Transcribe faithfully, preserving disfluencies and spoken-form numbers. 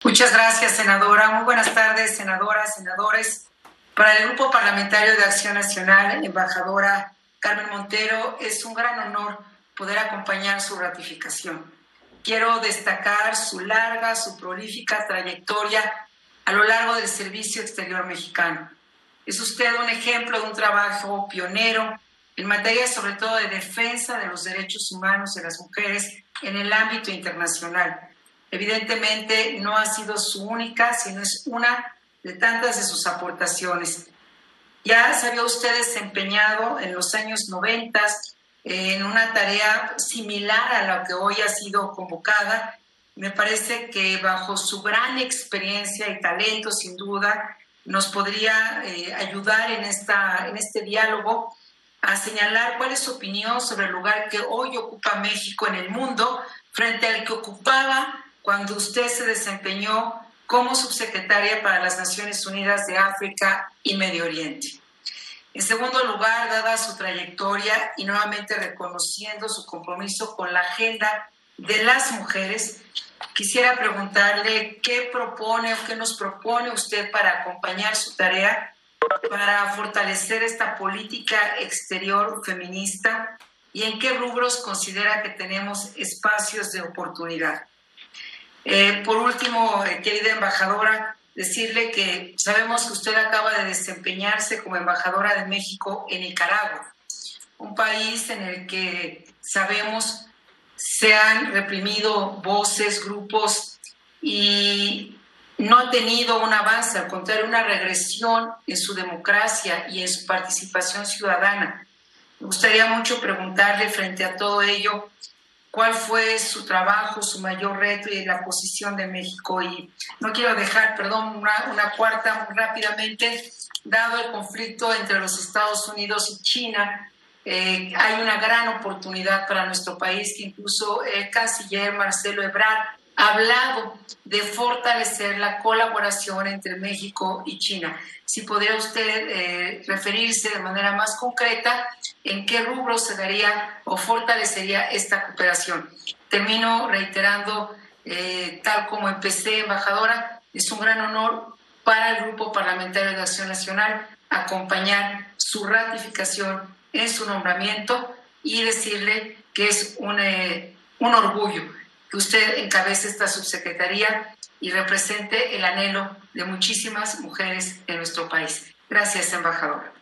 Muchas gracias, senadora. Muy buenas tardes, senadoras, senadores. Para el Grupo Parlamentario de Acción Nacional, embajadora Carmen Montero, es un gran honor poder acompañar su ratificación. Quiero destacar su larga, su prolífica trayectoria a lo largo del servicio exterior mexicano. Es usted un ejemplo de un trabajo pionero en materia sobre todo de defensa de los derechos humanos de las mujeres en el ámbito internacional. Evidentemente no ha sido su única, sino es una de tantas de sus aportaciones. Ya se había usted desempeñado en los años noventa en una tarea similar a la que hoy ha sido convocada. Me parece que bajo su gran experiencia y talento, sin duda, nos podría eh, ayudar en, esta, en este diálogo a señalar cuál es su opinión sobre el lugar que hoy ocupa México en el mundo frente al que ocupaba cuando usted se desempeñó como subsecretaria para las Naciones Unidas de África y Medio Oriente. En segundo lugar, dada su trayectoria y nuevamente reconociendo su compromiso con la agenda de las mujeres, quisiera preguntarle qué propone o qué nos propone usted para acompañar su tarea para fortalecer esta política exterior feminista y en qué rubros considera que tenemos espacios de oportunidad. Eh, por último, eh, querida embajadora, decirle que sabemos que usted acaba de desempeñarse como embajadora de México en Nicaragua, un país en el que sabemos se han reprimido voces, grupos y no ha tenido un avance, al contrario, una regresión en su democracia y en su participación ciudadana. Me gustaría mucho preguntarle frente a todo ello, ¿cuál fue su trabajo, su mayor reto y la posición de México? Y no quiero dejar, perdón, una, una cuarta muy rápidamente, dado el conflicto entre los Estados Unidos y China, eh, hay una gran oportunidad para nuestro país, que incluso el canciller Marcelo Ebrard ha hablado de fortalecer la colaboración entre México y China. Si podría usted eh, referirse de manera más concreta en qué rubro se daría o fortalecería esta cooperación. Termino reiterando, eh, tal como empecé, embajadora, es un gran honor para el Grupo Parlamentario de Acción Nacional acompañar su ratificación en su nombramiento y decirle que es un, eh, un orgullo que usted encabece esta subsecretaría y represente el anhelo de muchísimas mujeres en nuestro país. Gracias, embajadora.